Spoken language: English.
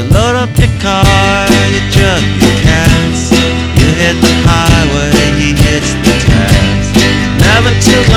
You load up your car, you jug your cats. You hit the highway, he hits the tracks. Never took